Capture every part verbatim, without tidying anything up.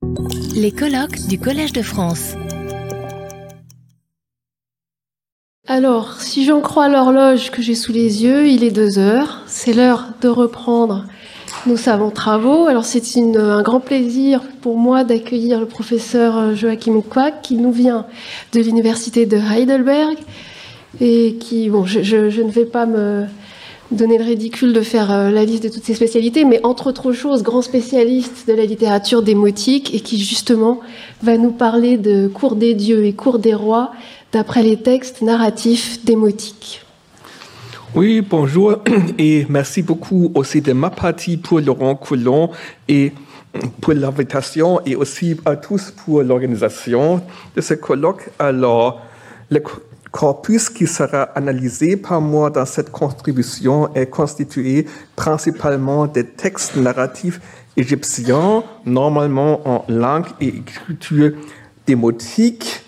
Les colloques du Collège de France. Alors, si j'en crois l'horloge que j'ai sous les yeux, il est deux heures. C'est l'heure de reprendre nos savants travaux. Alors, c'est une, un grand plaisir pour moi d'accueillir le professeur Joachim Quack, qui nous vient de l'université de Heidelberg et qui, bon, je, je, je ne vais pas me donner le ridicule de faire euh, la liste de toutes ses spécialités, mais entre autres choses, grand spécialiste de la littérature démotique et qui justement va nous parler de cour des dieux et cour des rois d'après les textes narratifs démotiques. Oui, bonjour et merci beaucoup aussi de ma partie pour Laurent Coulon et pour l'invitation et aussi à tous pour l'organisation de ce colloque. Alors, le corpus qui sera analysé par moi dans cette contribution est constitué principalement des textes narratifs égyptiens, normalement en langue et écriture démotique.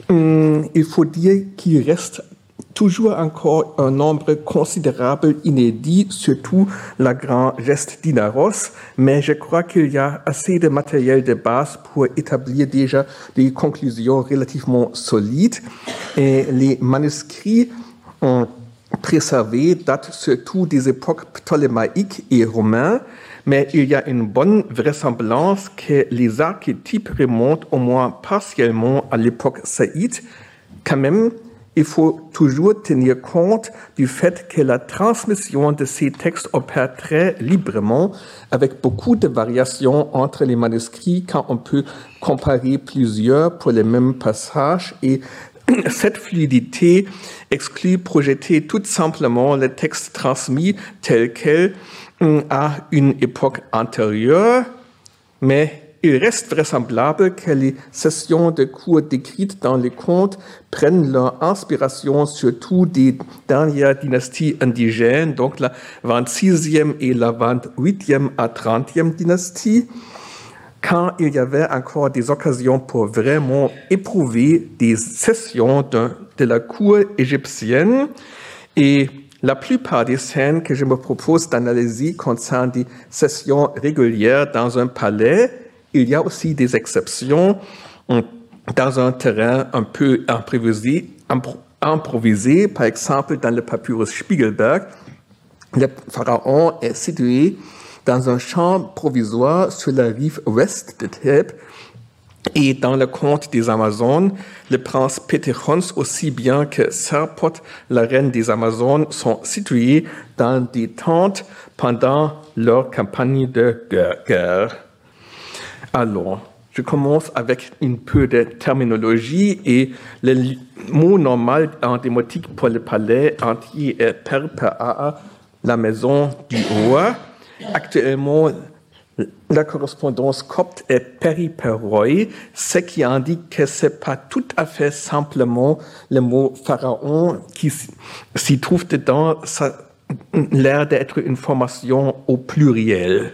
Il faut dire qu'il reste toujours encore un nombre considérable inédit, surtout la grande geste d'Inaros, mais je crois qu'il y a assez de matériel de base pour établir déjà des conclusions relativement solides. Et les manuscrits ont préservés datent surtout des époques ptolémaïques et romaines, mais il y a une bonne vraisemblance que les archétypes remontent au moins partiellement à l'époque saïde. Quand même, il faut toujours tenir compte du fait que la transmission de ces textes opère très librement, avec beaucoup de variations entre les manuscrits quand on peut comparer plusieurs pour les mêmes passages. Et cette fluidité exclut projeter tout simplement le texte transmis tel quel à une époque antérieure, mais il reste vraisemblable que les sessions de cours décrites dans les contes prennent leur inspiration surtout des dernières dynasties indigènes, donc la vingt-sixième et la vingt-huitième à trentième dynastie, quand il y avait encore des occasions pour vraiment éprouver des sessions de, de la cour égyptienne. Et la plupart des scènes que je me propose d'analyser concernent des sessions régulières dans un palais. Il y a aussi des exceptions dans un terrain un peu improvisé, improvisé. Par exemple, dans le papyrus Spiegelberg, le pharaon est situé dans un champ provisoire sur la rive ouest de Thèbes. Et dans le conte des Amazones, le prince Pétéchons, aussi bien que Serpot, la reine des Amazones, sont situés dans des tentes pendant leur campagne de guerre. Alors, je commence avec un peu de terminologie et le mot normal en démotique pour le palais entier est perpaa, la maison du roi. Actuellement, la correspondance copte est périperoi, ce qui indique que ce n'est pas tout à fait simplement le mot pharaon qui s'y trouve dedans, ça a l'air d'être une formation au pluriel.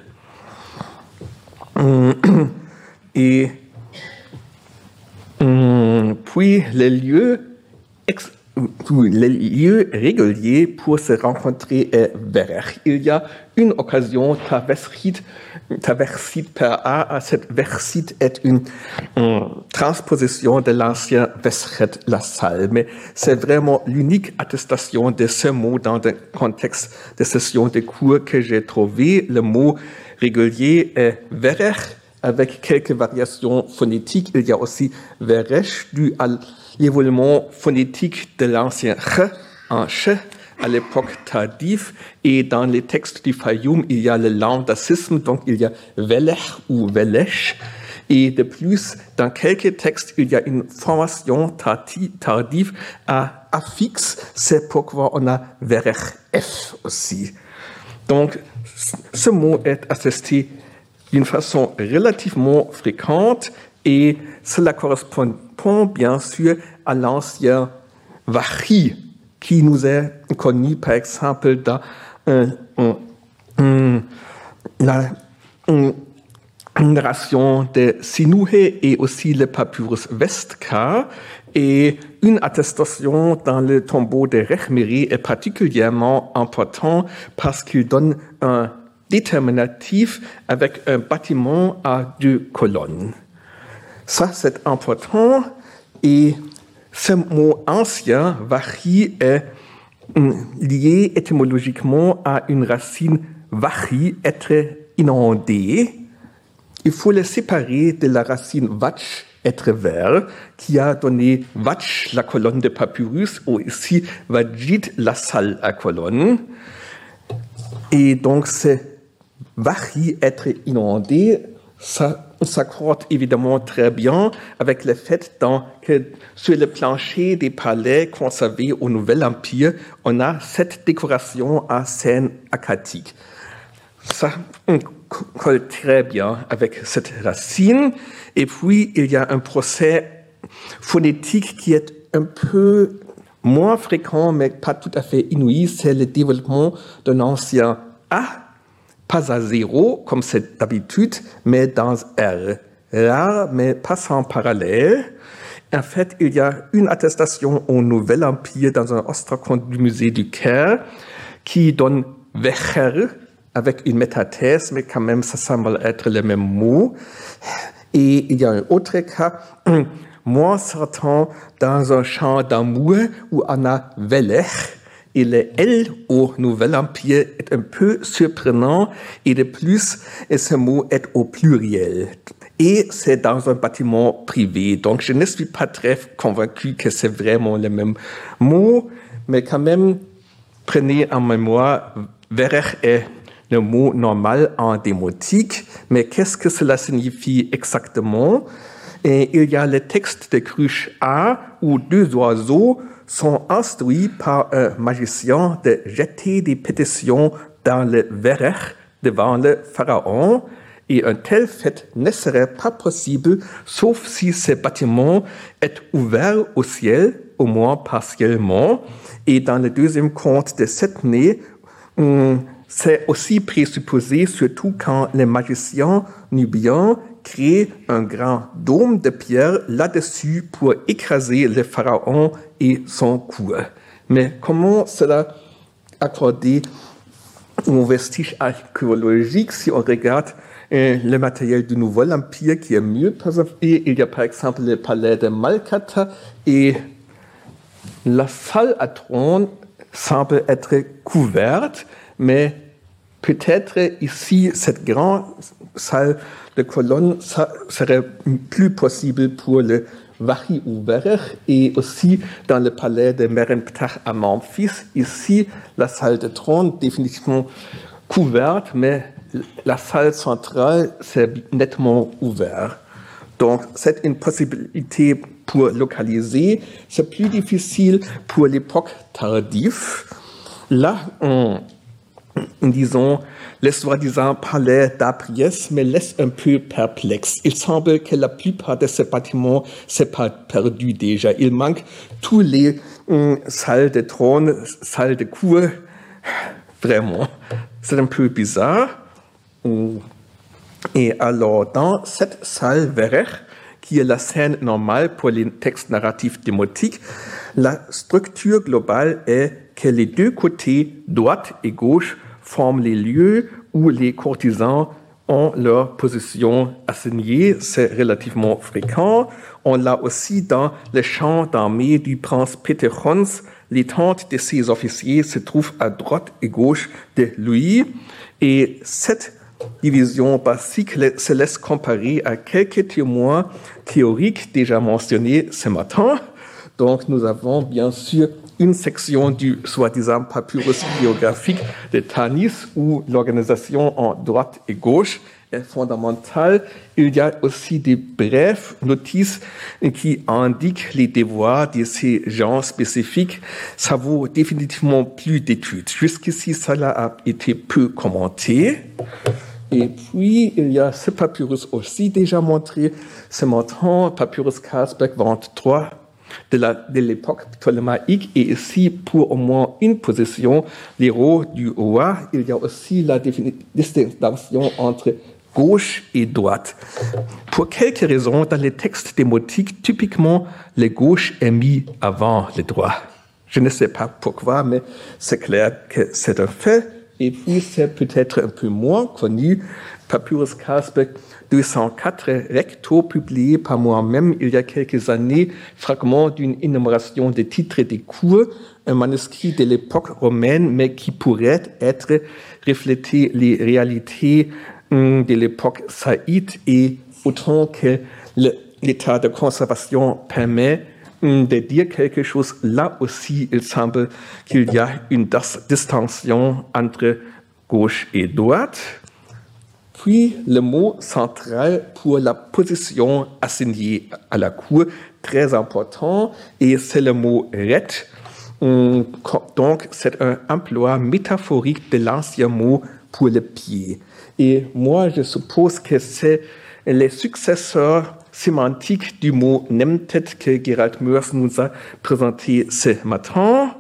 Et puis, les lieux, ex, les lieux réguliers pour se rencontrer est Verech. Il y a une occasion, Taversit per A, cette Versit est une, une transposition de l'ancien Vesret, la salle, mais c'est vraiment l'unique attestation de ce mot dans le contexte de session de cours que j'ai trouvé. Le mot régulier est Verech, avec quelques variations phonétiques. Il y a aussi Verech, dû à l'évolution phonétique de l'ancien ch en ch à l'époque tardive. Et dans les textes du Fayoum, il y a le landacisme, donc il y a Velech ou Velech. Et de plus, dans quelques textes, il y a une formation tardive à affixe. C'est pourquoi on a Verech F aussi. Donc, ce mot est attesté d'une façon relativement fréquente et cela correspond bien sûr à l'ancien Vachi qui nous est connu par exemple dans euh, euh, la euh, narration de Sinuhe et aussi le papyrus Vestkar. Et une attestation dans le tombeau de Rechmeri est particulièrement important parce qu'il donne un déterminatif avec un bâtiment à deux colonnes. Ça, c'est important. Et ce mot ancien, vachi, est lié étymologiquement à une racine vachi, être inondé. Il faut le séparer de la racine vach, être vert, qui a donné vach, la colonne de papyrus, ou ici vajit, la salle à colonne. Et donc, c'est vachi, être inondé, ça s'accorde évidemment très bien avec le fait dans, que sur le plancher des palais conservés au Nouvel Empire, on a cette décoration à scène acadique. Ça colle très bien avec cette racine. Et puis, il y a un procès phonétique qui est un peu moins fréquent, mais pas tout à fait inouï, c'est le développement d'un ancien A, pas à zéro, comme c'est d'habitude, mais dans R. Rare, mais pas sans parallèle. En fait, il y a une attestation au Nouvel Empire dans un ostraconte du musée du Caire qui donne Vecher avec une métathèse, mais quand même, ça semble être le même mot. Et il y a un autre cas, moins certain, dans un chant d'amour où on a Velech, et le L au Nouvel Empire est un peu surprenant, et de plus, ce mot est au pluriel. Et c'est dans un bâtiment privé, donc je ne suis pas très convaincu que c'est vraiment le même mot, mais quand même, prenez en mémoire, Verech est le mot normal en démotique, mais qu'est-ce que cela signifie exactement? Et il y a le texte de Cruche A, où deux oiseaux sont instruits par un magicien de jeter des pétitions dans le Verech devant le pharaon, et un tel fait ne serait pas possible sauf si ce bâtiment est ouvert au ciel, au moins partiellement. Et dans le deuxième conte de cette année, hum, c'est aussi présupposé, surtout quand les magiciens nubiens créent un grand dôme de pierre là-dessus pour écraser le pharaon et son cou. Mais comment cela accordé aux vestiges archéologiques si on regarde euh, le matériel du Nouvel Empire qui est mieux préservé? Il y a par exemple le palais de Malkata et la salle à trône semble être couverte, mais peut-être ici, cette grande salle de colonnes, ça serait plus possible pour le Vachi ou Verech, et aussi dans le palais de Merenptah à Memphis. Ici, la salle de trône, définitivement couverte, mais la salle centrale, c'est nettement ouvert. Donc, c'est une possibilité pour localiser. C'est plus difficile pour l'époque tardive. Là, on disons, le soi-disant palais d'Apriès me laisse un peu perplexe. Il semble que la plupart de ces bâtiments s'est pas perdu déjà. Il manque tous les hum, salles de trône, salles de cour. Vraiment, c'est un peu bizarre. Et alors, dans cette salle Verech, qui est la scène normale pour les textes narratifs démotiques, la structure globale est que les deux côtés, droite et gauche, forment les lieux où les courtisans ont leur position assignée. C'est relativement fréquent. On l'a aussi dans le champ d'armée du prince Peter Hons. Les tentes de ses officiers se trouvent à droite et gauche de lui. Et cette division basique se laisse comparer à quelques témoins théoriques déjà mentionnés ce matin. Donc, nous avons bien sûr une section du soi-disant papyrus biographique de Tanis où l'organisation en droite et gauche est fondamentale. Il y a aussi des brèves notices qui indiquent les devoirs de ces gens spécifiques. Ça vaut définitivement plus d'études. Jusqu'ici, cela a été peu commenté. Et puis, il y a ce papyrus aussi déjà montré ce matin, papyrus Carlsberg vingt-trois, de, la, de l'époque ptolémaïque, et ici, pour au moins une position, les rôles du roi, il y a aussi la distinction entre gauche et droite. Pour quelques raisons, dans les textes démotiques, typiquement, le gauche est mis avant le droit. Je ne sais pas pourquoi, mais c'est clair que c'est un fait. Et puis, c'est peut-être un peu moins connu, Papyrus Carlsberg deux cent quatre, recto, publié par moi-même il y a quelques années, fragment d'une énumération des titres des cours, un manuscrit de l'époque romaine, mais qui pourrait être refléter les réalités hum, de l'époque saïte, et autant que le, l'état de conservation permet hum, de dire quelque chose, là aussi, il semble qu'il y a une distinction entre gauche et droite. Puis, le mot central pour la position assignée à la cour, très important, et c'est le mot « ret ». Donc, c'est un emploi métaphorique de l'ancien mot pour le pied. Et moi, je suppose que c'est les successeurs sémantiques du mot « nemtet » que Gerald Moers nous a présenté ce matin.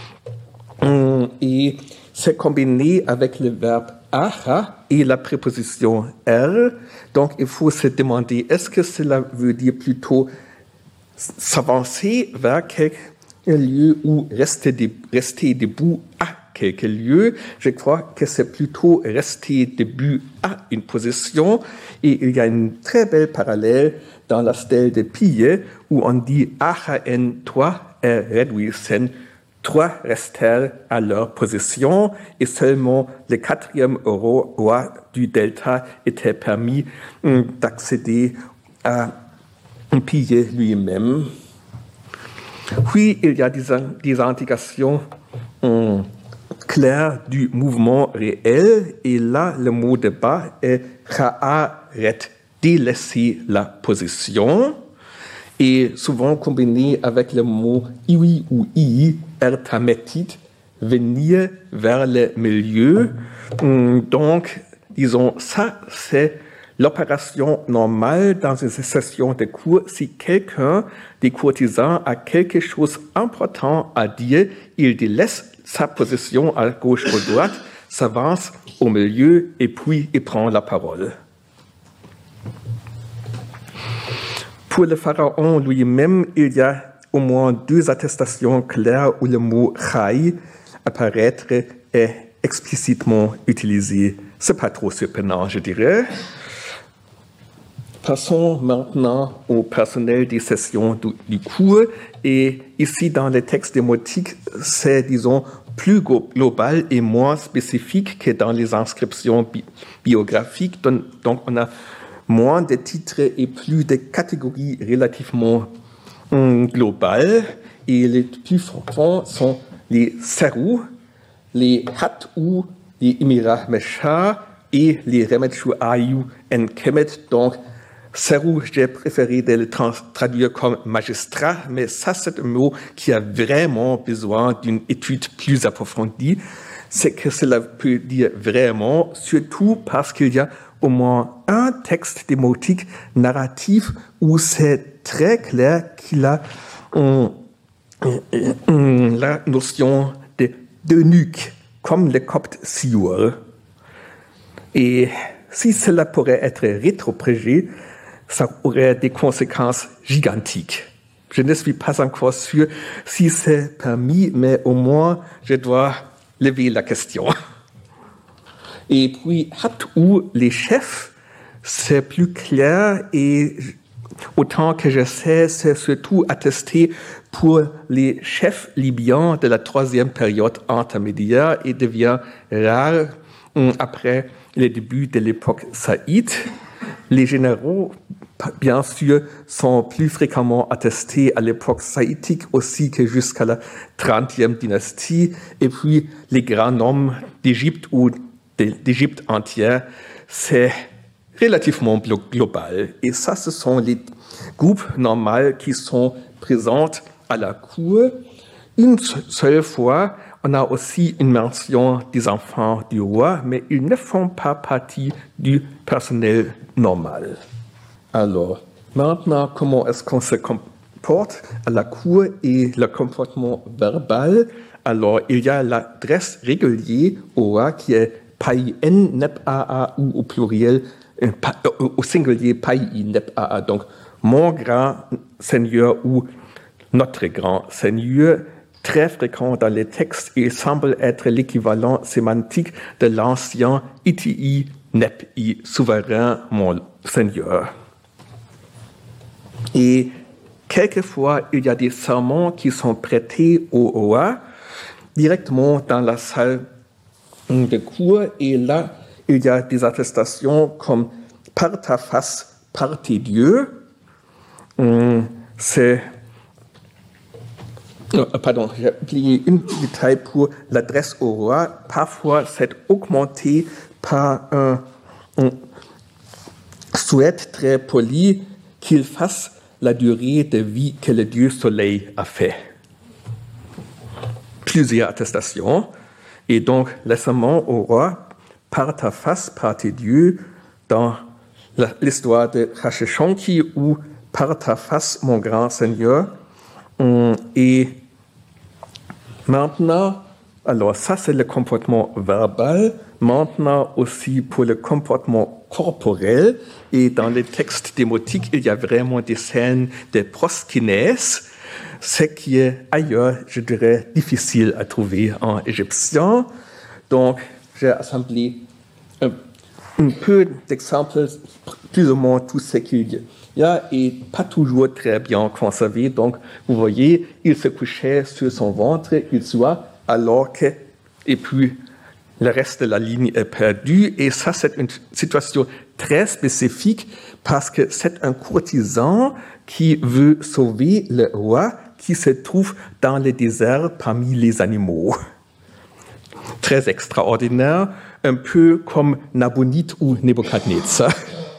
Et c'est combiné avec le verbe aha et la préposition er. Donc, il faut se demander, est-ce que cela veut dire plutôt s'avancer vers quelque lieu ou rester, de, rester debout à quelque lieu? Je crois que c'est plutôt rester debout à une position. Et il y a une très belle parallèle dans la stèle de Pille où on dit aha en toi er reduisen. Trois restèrent à leur position et seulement le quatrième roi du delta était permis d'accéder à Pille lui-même. Puis, il y a des, des indications hum, claires du mouvement réel, et là, le mot de bas est cha'aret, délaisser la position, et souvent combiné avec le mot iwi ou i, ertametit, venir vers le milieu. Donc, disons, ça, c'est l'opération normale dans une session de cours. Si quelqu'un des courtisans a quelque chose d'important à dire, il délaisse sa position à gauche ou droite, s'avance au milieu et puis il prend la parole. Pour le pharaon lui-même, il y a au moins deux attestations claires où le mot chai apparaître est explicitement utilisé. C'est pas trop surprenant, je dirais. Passons maintenant au personnel des sessions du, du cours. Et ici, dans les textes démotiques, c'est, disons, plus global et moins spécifique que dans les inscriptions bi- biographiques. Donc, donc, on a moins de titres et plus de catégories relativement hum, globales. Et les plus fréquents sont les Serou, les Hatou, les Imira Mesha et les Remetchu Ayu en Kemet. Donc, Serou, j'ai préféré de le tra- traduire comme magistrat, mais ça, c'est un mot qui a vraiment besoin d'une étude plus approfondie. C'est que cela peut dire vraiment, surtout parce qu'il y a au moins un texte démotique narratif où c'est très clair qu'il a hum, hum, hum, la notion de d'eunuque, comme le copte Siour. Et si cela pourrait être rétropédé, ça aurait des conséquences gigantiques. Je ne suis pas encore sûr si c'est permis, mais au moins je dois lever la question. Et puis, Hatou, les chefs, c'est plus clair et autant que je sais, c'est surtout attesté pour les chefs libyens de la troisième période intermédiaire et devient rare après le début de l'époque saïde. Les généraux, bien sûr, sont plus fréquemment attestés à l'époque saïtique aussi que jusqu'à la trentième dynastie. Et puis, les grands hommes d'Égypte ou d'Égypte entière, c'est relativement global. Et ça, ce sont les groupes normaux qui sont présents à la cour. Une seule fois, on a aussi une mention des enfants du roi, mais ils ne font pas partie du personnel normal. Alors, maintenant, comment est-ce qu'on se comporte à la cour et le comportement verbal? Alors, il y a l'adresse régulière au roi qui est pai en nep a ou au pluriel, au singulier pai nep a. Donc, mon grand seigneur ou notre grand seigneur. très fréquent dans les textes et semble être l'équivalent sémantique de l'ancien Itii Nepi, souverain mon Seigneur. Et quelquefois, il y a des sermons qui sont prêtés au roi directement dans la salle de cour, et là, il y a des attestations comme « par ta face, par tes dieux ». C'est Euh, pardon, j'ai oublié un petit détail pour l'adresse au roi. Parfois, c'est augmenté par un, un souhait très poli qu'il fasse la durée de vie que le dieu soleil a fait. Plusieurs attestations. Et donc, le serment au roi, par ta face, par tes dieux, dans la, l'histoire de Hashishonki, ou par ta face, mon grand Seigneur. Et maintenant, alors ça c'est le comportement verbal, maintenant aussi pour le comportement corporel, et dans les textes démotiques, il y a vraiment des scènes de proskinèse, ce qui est ailleurs, je dirais, difficile à trouver en égyptien. Donc, j'ai assemblé un, un peu d'exemples, plus ou moins tout ce qu'il y a. Et pas toujours très bien conservé. Donc, vous voyez, il se couchait sur son ventre, il soit, alors que, et puis, le reste de la ligne est perdu. Et ça, c'est une situation très spécifique parce que c'est un courtisan qui veut sauver le roi qui se trouve dans le désert parmi les animaux. Très extraordinaire, un peu comme Nabonide ou Nebuchadnezzar.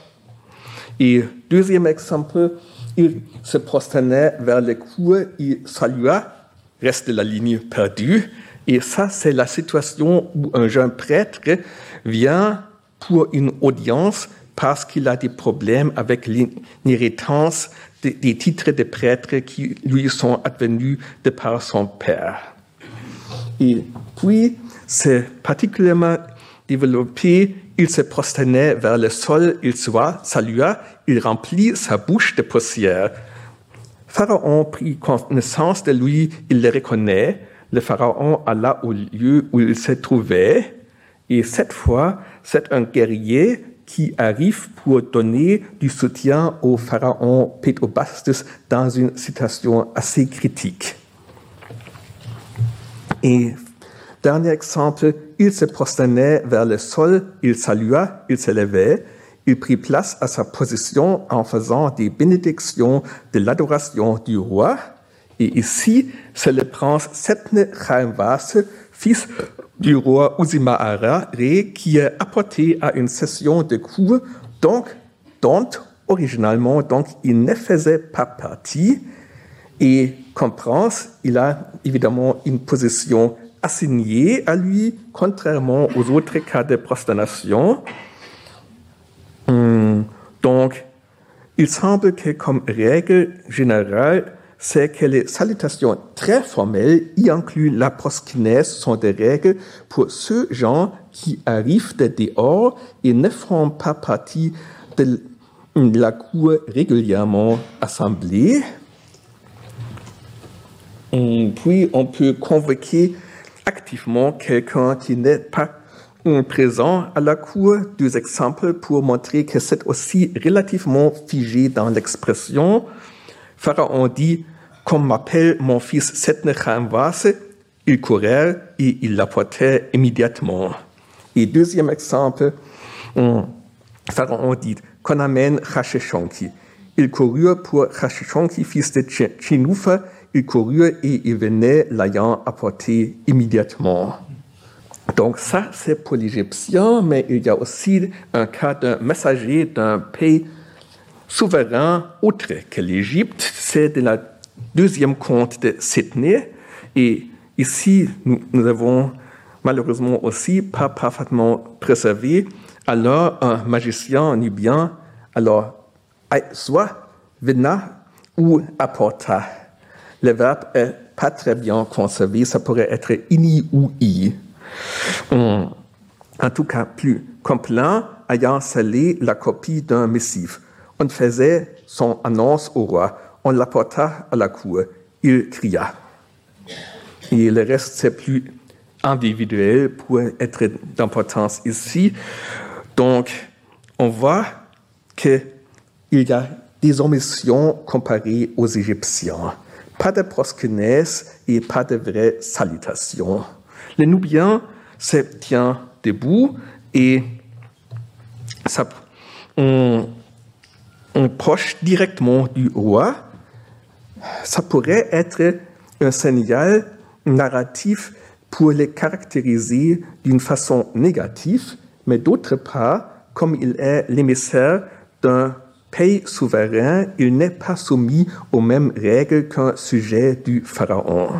Et deuxième exemple, il se prosternait vers les cours, il salua, reste de la ligne perdue. Et ça, c'est la situation où un jeune prêtre vient pour une audience parce qu'il a des problèmes avec l'inhéritance des, des titres de prêtre qui lui sont advenus de par son père. Et puis, c'est particulièrement développé. Il se prosternait vers le sol, il salua, il remplit sa bouche de poussière. Pharaon prit connaissance de lui, il le reconnaît. Le Pharaon alla au lieu où il se trouvait. Et cette fois, c'est un guerrier qui arrive pour donner du soutien au Pharaon Pétobastes dans une situation assez critique. Et dernier exemple, il se prosternait vers le sol, il salua, il se levait, il prit place à sa position en faisant des bénédictions de l'adoration du roi. Et ici, c'est le prince Setne Khaemvase, fils du roi Uzimaara, qui est apporté à une session de cour, donc, dont originalement, donc, il ne faisait pas partie. Et comme prince, il a évidemment une position assigné à lui, contrairement aux autres cas de prosternation. Hum, donc, il semble que comme règle générale, c'est que les salutations très formelles, y inclut la proskinèse, sont des règles pour ceux gens qui arrivent de dehors et ne font pas partie de la cour régulièrement assemblée. Hum, puis, on peut convoquer activement quelqu'un qui n'est pas présent à la cour. Deux exemples pour montrer que c'est aussi relativement figé dans l'expression. Pharaon dit, comme m'appelle mon fils Setne Khaemvase, il courait et il l'apportait immédiatement. Et deuxième exemple, Pharaon dit, qu'on amène Hashishonki. Il courut pour Hashishonki, fils de Chinoufa, il courut et il venait l'ayant apporté immédiatement. Donc ça, c'est pour l'Égyptien, mais il y a aussi un cas d'un messager d'un pays souverain autre que l'Égypte. C'est de la deuxième conte de Sydney. Et ici, nous, nous avons malheureusement aussi pas parfaitement préservé. Alors, un magicien nubien, alors, soit vena ou apporta. Le verbe est pas très bien conservé, ça pourrait être ini ou i. En tout cas, plus complet, ayant scellé la copie d'un missive. On faisait son annonce au roi, on l'apporta à la cour. Il cria. Et le reste, c'est plus individuel pour être d'importance ici. Donc, on voit qu'il y a des omissions comparées aux Égyptiens. Pas de proskunès et pas de vraie salutation. Les Nubiens se tiennent debout et ça, on, on proche directement du roi. Ça pourrait être un signal narratif pour les caractériser d'une façon négative, mais d'autre part, comme il est l'émissaire d'un pays souverain, il n'est pas soumis aux mêmes règles qu'un sujet du pharaon.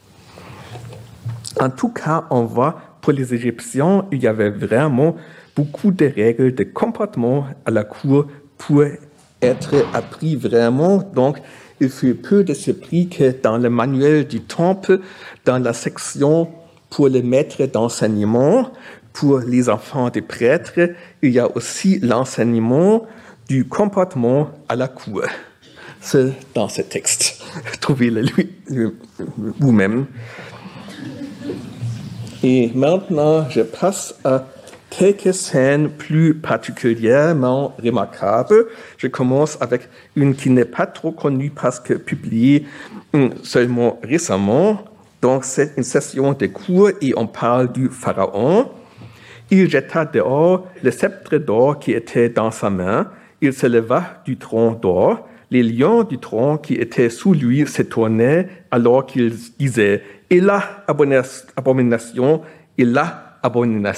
En tout cas, on voit, pour les Égyptiens, il y avait vraiment beaucoup de règles de comportement à la cour pour être appris vraiment. Donc, il fut peu de surpris que dans le manuel du temple, dans la section pour les maîtres d'enseignement, pour les enfants des prêtres, il y a aussi l'enseignement du comportement à la cour. C'est dans ce texte. Trouvez-le vous-même. Et maintenant, je passe à quelques scènes plus particulièrement remarquables. Je commence avec une qui n'est pas trop connue parce que publiée seulement récemment. Donc, c'est une session de cours et on parle du pharaon. Il jeta dehors le sceptre d'or qui était dans sa main. Il se leva du tronc d'or. Les lions du tronc qui étaient sous lui se tournaient alors qu'il disait « Et la abomination, et la abomination ».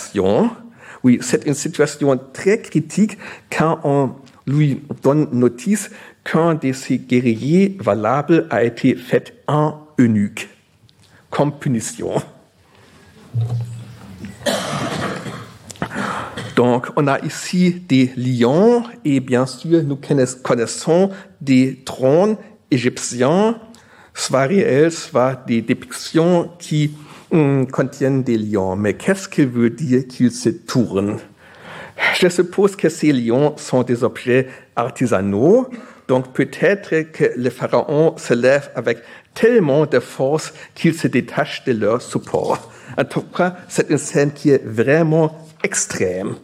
Oui, c'est une situation très critique quand on lui donne notice qu'un de ses guerriers valables a été fait en eunuque, comme punition. Donc, on a ici des lions et bien sûr, nous connaissons des trônes égyptiens, soit réels, soit des dépictions qui hum, contiennent des lions. Mais qu'est-ce que veut dire qu'ils se tournent? Je suppose que ces lions sont des objets artisanaux, donc peut-être que le pharaon se lève avec tellement de force qu'il se détache de leur support. En tout cas, c'est une scène qui est vraiment extrême.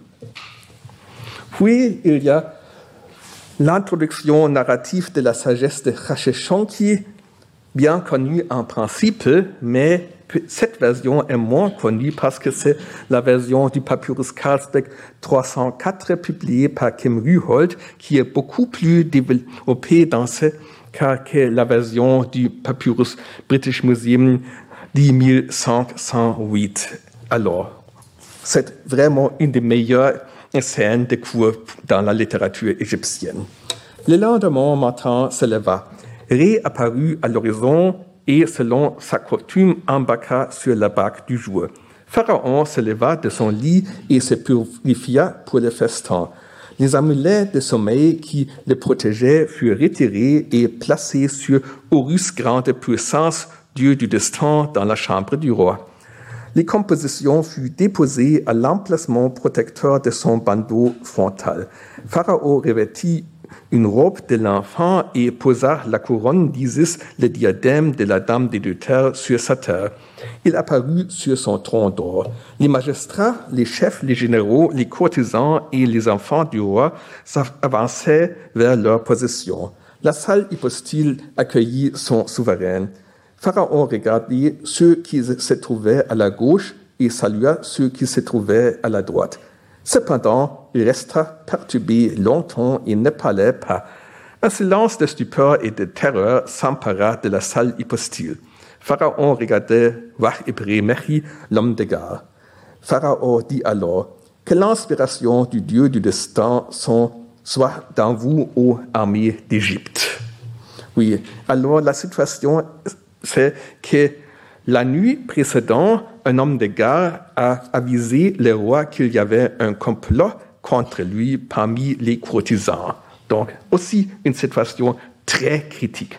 Puis, il y a l'introduction narrative de la sagesse de Rasheshon qui est bien connue en principe, mais cette version est moins connue parce que c'est la version du papyrus Carlsberg trois cent quatre publiée par Kim Ryholt qui est beaucoup plus développée dans ce cas que la version du papyrus British Museum dix mille cinq cent huit. Alors, c'est vraiment une des meilleures scènes de cours dans la littérature égyptienne. Le lendemain matin se leva, réapparut à l'horizon et, selon sa coutume, embarqua sur la barque du jour. Pharaon se leva de son lit et se purifia pour le festin. Les amulets de sommeil qui le protégeaient furent retirés et placés sur Horus, grande puissance, dieu du destin, dans la chambre du roi. Les compositions furent déposées à l'emplacement protecteur de son bandeau frontal. Pharaon revêtit une robe de l'enfant et posa la couronne d'Isis, le diadème de la Dame des deux terres, sur sa terre. Il apparut sur son tronc d'or. Les magistrats, les chefs, les généraux, les courtisans et les enfants du roi avançaient vers leur position. La salle hypostyle accueillit son souverain. Pharaon regardait ceux qui se trouvaient à la gauche et salua ceux qui se trouvaient à la droite. Cependant, il resta perturbé longtemps et ne parlait pas. Un silence de stupeur et de terreur s'empara de la salle hypostyle. Pharaon regardait Wah-Ebré-Mehi, l'homme de guerre. Pharaon dit alors, « Que l'inspiration du Dieu du destin soit dans vous, ô armée d'Égypte. » Oui, alors la situation, c'est que la nuit précédente, un homme de guerre a avisé le roi qu'il y avait un complot contre lui parmi les courtisans. Donc, aussi une situation très critique.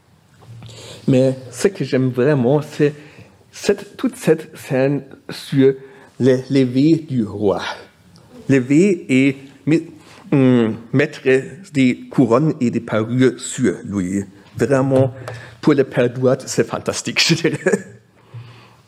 Mais ce que j'aime vraiment, c'est cette, toute cette scène sur le lever du roi. Lever et hum, mettre des couronnes et des parures sur lui. Vraiment, pour le père Douat, c'est fantastique, je dirais.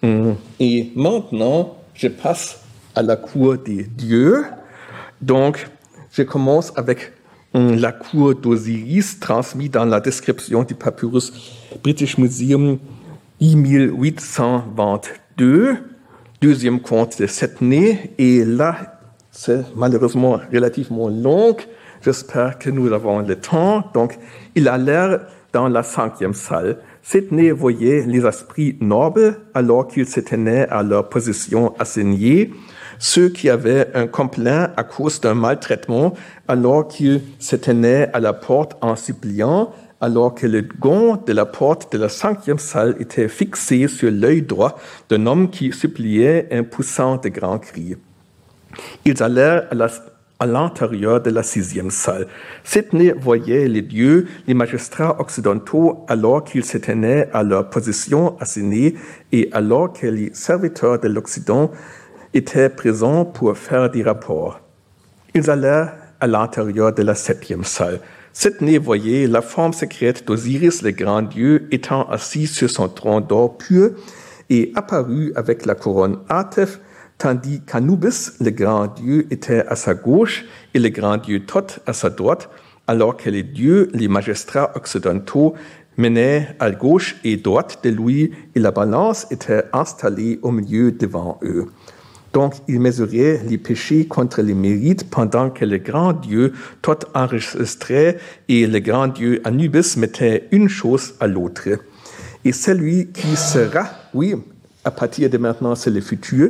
Et maintenant, je passe à la cour des dieux. Donc, je commence avec la cour d'Osiris, transmise dans la description du papyrus British Museum mille huit cent vingt-deux, deuxième compte de Setné. Et là, c'est malheureusement relativement long. J'espère que nous avons le temps. Donc, il a l'air dans la cinquième salle. Setné voyait les esprits nobles alors qu'ils se tenaient à leur position assignée, ceux qui avaient un complaint à cause d'un maltraitement alors qu'ils se tenaient à la porte en suppliant, alors que le gond de la porte de la cinquième salle était fixé sur l'œil droit d'un homme qui suppliait en poussant de grands cris. Ils allèrent à la à l'intérieur de la sixième salle. Setné voyait les dieux, les magistrats occidentaux, alors qu'ils se tenaient à leur position assignée et alors que les serviteurs de l'Occident étaient présents pour faire des rapports. Ils allèrent à l'intérieur de la septième salle. Setné voyait la forme secrète d'Osiris, le grand dieu, étant assis sur son trône d'or pur et apparu avec la couronne Atef, tandis qu'Anubis, le grand dieu, était à sa gauche et le grand dieu Thoth à sa droite, alors que les dieux, les magistrats occidentaux, menaient à gauche et droite de lui et la balance était installée au milieu devant eux. Donc, ils mesuraient les péchés contre les mérites pendant que le grand dieu Thoth enregistrait et le grand dieu Anubis mettait une chose à l'autre. Et celui qui sera, oui, à partir de maintenant, c'est le futur,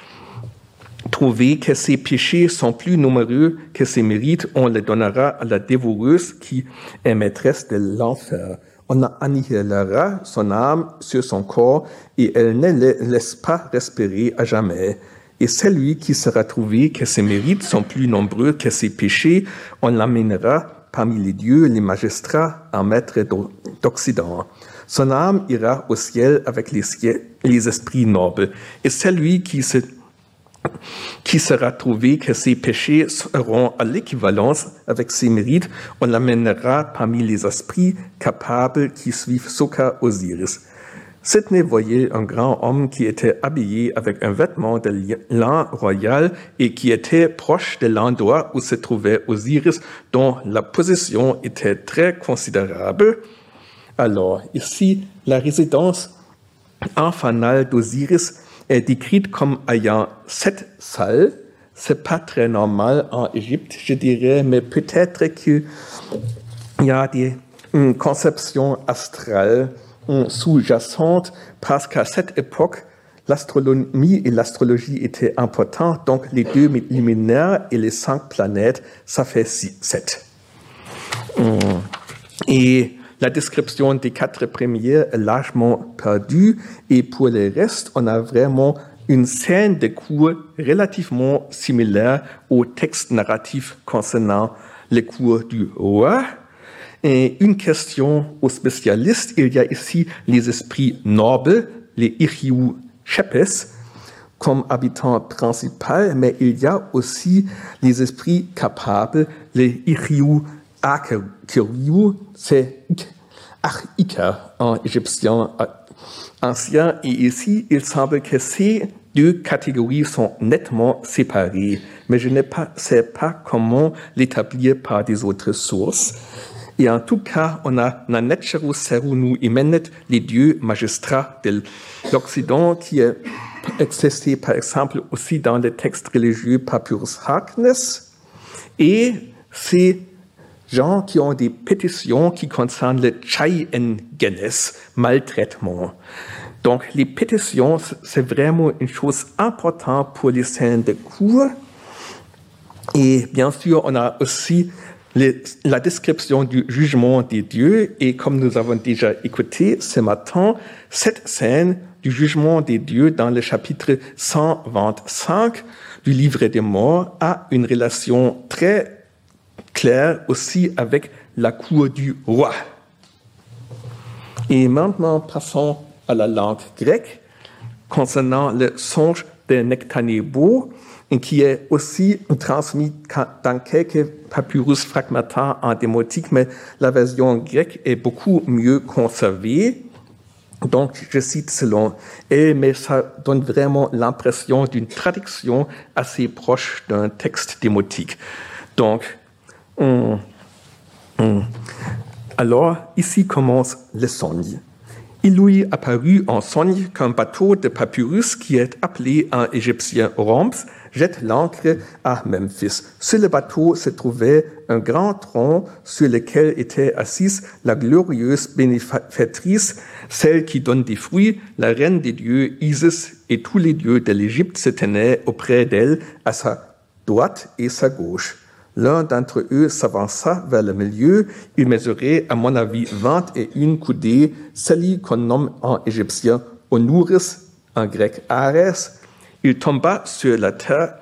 trouver que ses péchés sont plus nombreux que ses mérites, on les donnera à la dévoreuse qui est maîtresse de l'enfer. On annihilera son âme sur son corps et elle ne le laisse pas respirer à jamais. Et celui qui sera trouvé que ses mérites sont plus nombreux que ses péchés, on l'amènera parmi les dieux, les magistrats, en maître d'Occident. Son âme ira au ciel avec les, les esprits nobles. Et celui qui se qui sera trouvé que ses péchés seront à l'équivalence avec ses mérites, on l'amènera parmi les esprits capables qui suivent Soka Osiris. Setné voyait un grand homme qui était habillé avec un vêtement de lin royal et qui était proche de l'endroit où se trouvait Osiris, dont la position était très considérable. Alors, ici, la résidence infernale d'Osiris est décrite comme ayant sept salles. C'est pas très normal en Égypte, je dirais, mais peut-être qu'il y a des une conceptions astrales sous-jacentes parce qu'à cette époque, l'astronomie et l'astrologie étaient importantes, donc les deux luminaires et les cinq planètes, ça fait six, sept. Et la description des quatre premières est largement perdue et pour le reste, on a vraiment une scène de cours relativement similaire au texte narratif concernant les cours du roi. Et une question aux spécialistes, il y a ici les esprits nobles, les Iriou Shepes, comme habitants principaux, mais il y a aussi les esprits capables, les Iriou Akeriou, c'est Ika en égyptien ancien, et ici, il semble que ces deux catégories sont nettement séparées, mais je ne sais pas comment l'établir par des autres sources. Et en tout cas, on a Nanetcheru Serunu Imenet, les dieux magistrats de l'Occident, qui est existé par exemple aussi dans les textes religieux Papyrus Harkness, et c'est gens qui ont des pétitions qui concernent le Chai en Genes, maltraitement. Donc, les pétitions, c'est vraiment une chose importante pour les scènes de cours. Et bien sûr, on a aussi les, la description du jugement des dieux. Et comme nous avons déjà écouté ce matin, cette scène du jugement des dieux dans le chapitre cent vingt-cinq du livre des morts a une relation très clair aussi avec la cour du roi. Et maintenant, passons à la langue grecque concernant le songe de Nectanebo, qui est aussi transmis dans quelques papyrus fragmentaires en démotique, mais la version grecque est beaucoup mieux conservée. Donc, je cite selon elle, mais ça donne vraiment l'impression d'une traduction assez proche d'un texte démotique. Donc, on, on, alors, ici commence le songe. Il lui apparut en songe qu'un bateau de papyrus qui est appelé en égyptien Rhombs jette l'ancre à Memphis. Sur le bateau se trouvait un grand tronc sur lequel était assise la glorieuse bénéfactrice, celle qui donne des fruits, la reine des dieux Isis, et tous les dieux de l'Égypte se tenaient auprès d'elle à sa droite et sa gauche. L'un d'entre eux s'avança vers le milieu. Il mesurait, à mon avis, vingt et une coudées, celui qu'on nomme en égyptien Onouris, en grec Arès. Il tomba sur la terre,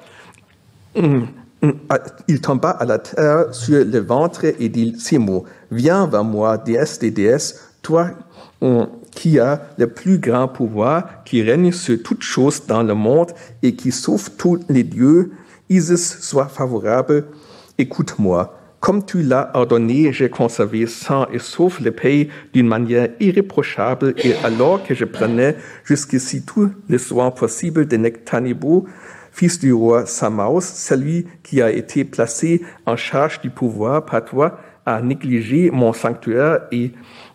il tomba à la terre sur le ventre et dit ces mots: Viens vers moi, déesse des déesses, toi qui as le plus grand pouvoir, qui règne sur toutes choses dans le monde et qui sauve tous les dieux. Isis soit favorable. Écoute-moi, comme tu l'as ordonné, j'ai conservé sain et sauf le pays d'une manière irréprochable, et alors que je prenais jusqu'ici tous les soins possibles de Nectanebo, fils du roi Samaos, celui qui a été placé en charge du pouvoir par toi, a négligé mon sanctuaire et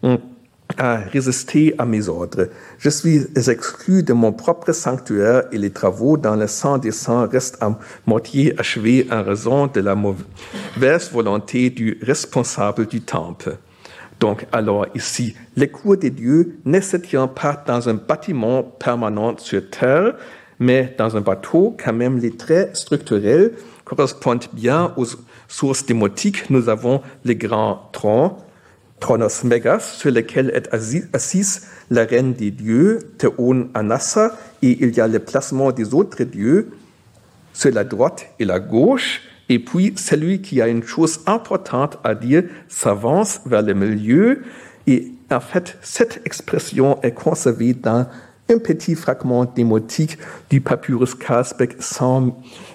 a résisté à mes ordres. Je suis exclu de mon propre sanctuaire et les travaux dans le sang des saints restent à moitié achevés en raison de la mauvaise volonté du responsable du temple. Donc, alors ici, les cours des dieux ne se tiennent pas dans un bâtiment permanent sur terre, mais dans un bateau. Quand même, les traits structurels correspondent bien aux sources démotiques. Nous avons les grands troncs, Tronos Megas, sur lequel est assise la reine des dieux, Théon Anassa, et il y a le placement des autres dieux sur la droite et la gauche, et puis celui qui a une chose importante à dire s'avance vers le milieu, et en fait, cette expression est conservée dans un petit fragment démotique du papyrus Carlsberg cent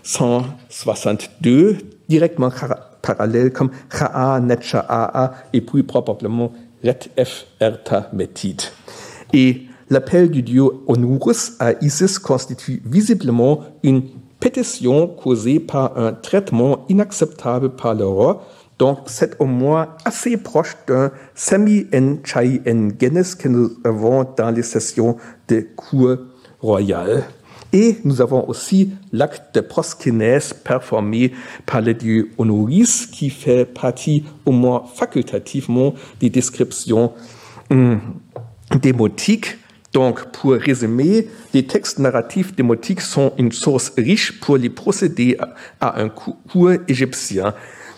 soixante-deux, directement parallèle comme Ra'a, Netcha'a, et puis probablement Ret-F, Erta, Metit. Et l'appel du dieu Onouris à Isis constitue visiblement une pétition causée par un traitement inacceptable par le roi. Donc, c'est au moins assez proche d'un semi-en-chai-en-genes que nous avons dans les sessions de cour royale. Et nous avons aussi l'acte de proskinèse performé par le dieu Onouris, qui fait partie au moins facultativement des descriptions hum, démotiques. Donc, pour résumer, les textes narratifs démotiques sont une source riche pour les procédés à un cours égyptien.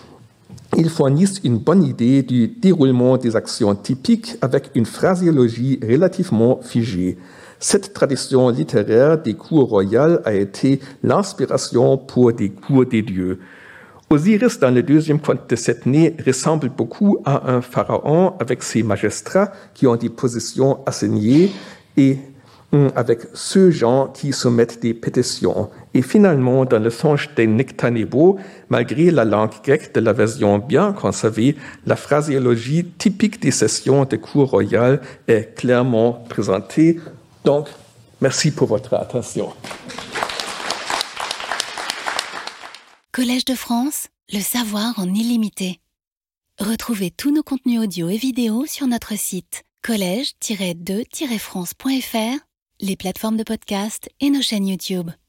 Ils fournissent une bonne idée du déroulement des actions typiques avec une phraséologie relativement figée. Cette tradition littéraire des cours royales a été l'inspiration pour des cours des dieux. Osiris, dans le deuxième conte de Setné, ressemble beaucoup à un pharaon avec ses magistrats qui ont des positions assignées et avec ceux gens qui soumettent des pétitions. Et finalement, dans le songe de Nectanebo, malgré la langue grecque de la version bien conservée, la phraséologie typique des sessions de cour royale est clairement présentée. Donc, merci pour votre attention. Collège de France, le savoir en illimité. Retrouvez tous nos contenus audio et vidéo sur notre site collège tiret de tiret france point f r, les plateformes de podcast et nos chaînes YouTube.